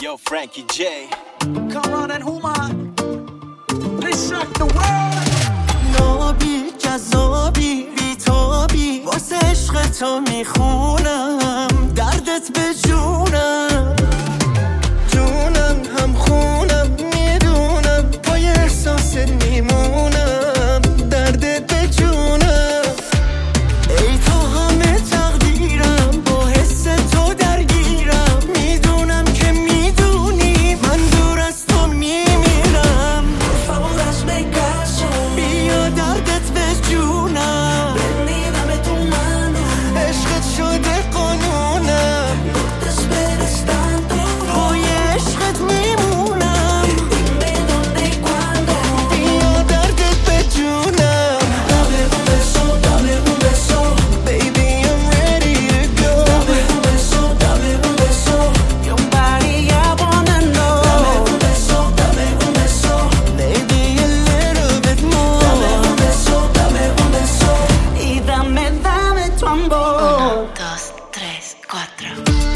Yo, Frankie J. Cameron and Human. Let's rock the world. نابی جذابی بیتابی واسه عشق تو میخونم دردت به جونم جونم هم خونم میدونم پای احساست میمونم دردت به جونم ای تو همه تقدیرم با حس تو درگیرم میدونم که میدونی من دور از تو میمیرم favor hazme caso بیا دردت به جونم dame tu mano عشقت شده قانونم no te esperes tanto پای عشقت میمونم dime dónde y cuándo بیا دردت به جونم dame un beso Baby I'm ready to go dame un beso your body I wanna know dame un beso Maybe a little bit more dame un beso y dame tu amor 1, 2, 3, 4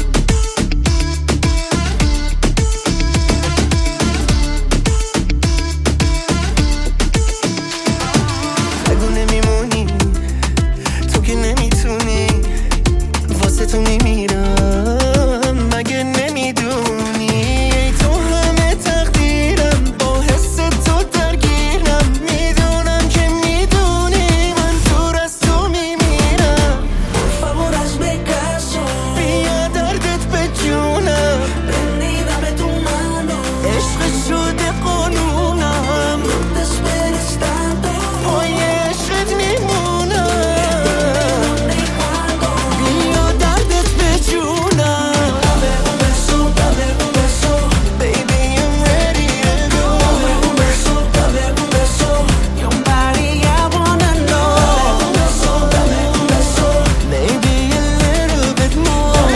اگه نمیمونی تو که نمیتونی واسه تو میمیرم مگه نمیدونی ای تو همه تقدیرم با حس تو درگیرم میدونم که میدونی من دور از تو میمیرم favor hazme caso بیا دردت به جونم dame tu mano عشق شده قانونم no te esperes tanto پای عشقت میمونم dónde y cuándo بیا دردت به جونم dame un beso Baby I'm ready to go dame un beso your body I wanna know dame un beso Maybe a little bit more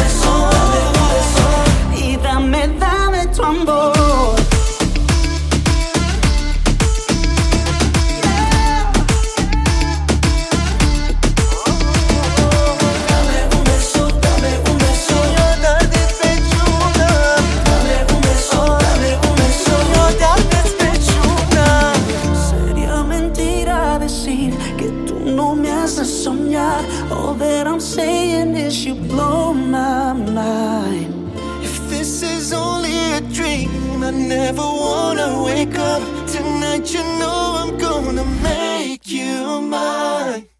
y dame tu amor dame un beso بیا دردت به جونم dame un beso بیا دردت به جونم sería mentira decir que tú no me haces soñar all that I'm saying is you blow my mind If this is only a dream I never wanna wake up Tonight you know I'm gonna make you mine